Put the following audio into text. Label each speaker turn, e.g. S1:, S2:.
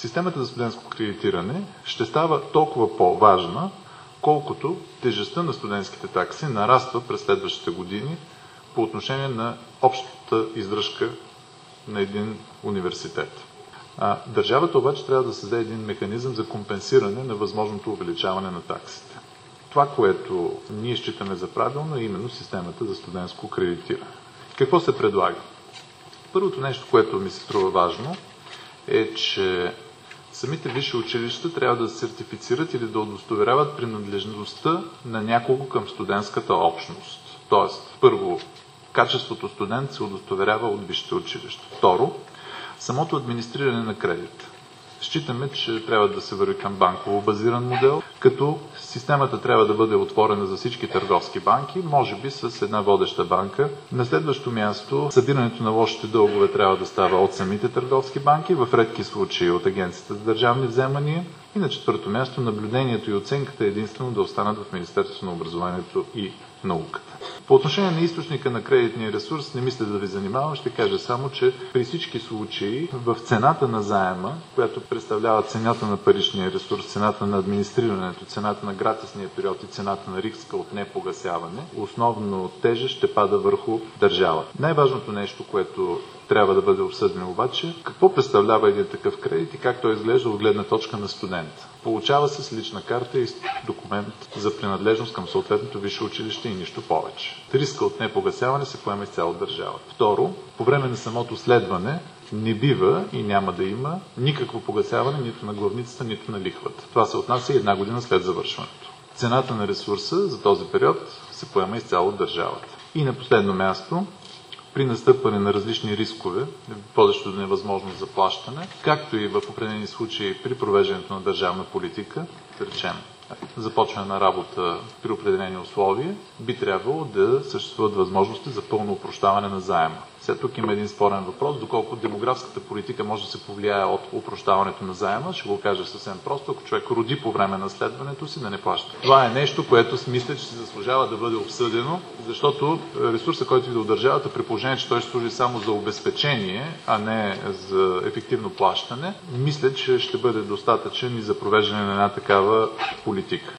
S1: Системата за студентско кредитиране ще става толкова по-важна, колкото тежестта на студентските такси нараства през следващите години по отношение на общата издръжка на един университет. Държавата обаче трябва да създаде един механизъм за компенсиране на възможното увеличаване на таксите. Това, което ние считаме за правилно, е именно системата за студентско кредитиране. Какво се предлага? Първото нещо, което ми се струва важно, е, че самите висши училища трябва да сертифицират или да удостоверяват принадлежността на някого към студентската общност. Тоест, първо, качеството студент се удостоверява от висшите училища. Второ, самото администриране на кредит. Считаме, че трябва да се върви към банково базиран модел, като системата трябва да бъде отворена за всички търговски банки, може би с една водеща банка. На следващо място, събирането на лошите дългове трябва да става от самите търговски банки, в редки случаи от Агенцията за държавни вземания. И на четвърто място, наблюдението и оценката единствено да останат в Министерството на образованието и науката. По отношение на източника на кредитния ресурс, не мисля да ви занимавам, ще кажа само, че при всички случаи в цената на заема, която представлява цената на паричния ресурс, цената на администрирането, цената на гратисния период и цената на риска от непогасяване, основно тежест ще пада върху държавата. Най-важното нещо, което трябва да бъде обсъдено обаче, какво представлява един такъв кредит и как той изглежда от гледна точка на студента. Получава се с лична карта и документ за принадлежност към съответното висше училище и нищо повече. Риска от непогасяване се поема изцяло от държавата. Второ, по време на самото следване не бива и няма да има никакво погасяване нито на главницата, нито на лихвата. Това се отнася и една година след завършването. Цената на ресурса за този период се поема изцяло от държавата. И на последно място, при настъпване на различни рискове, водещо до невъзможност за плащане, както и в определени случаи при провеждането на държавна политика, да речем, започване на работа при определени условия, би трябвало да съществуват възможности за пълно опрощаване на заема. Сега тук има един спорен въпрос, доколко демографската политика може да се повлияе от опрощаването на заема. Ще го кажа съвсем просто, ако човек роди по време на следването си, да не плаща. Това е нещо, което мисля, че се заслужава да бъде обсъдено, защото ресурсът, който иде от държавата, при положение, че той ще служи само за обезпечение, а не за ефективно плащане, мисля, че ще бъде достатъчен и за провеждане на една такава политика.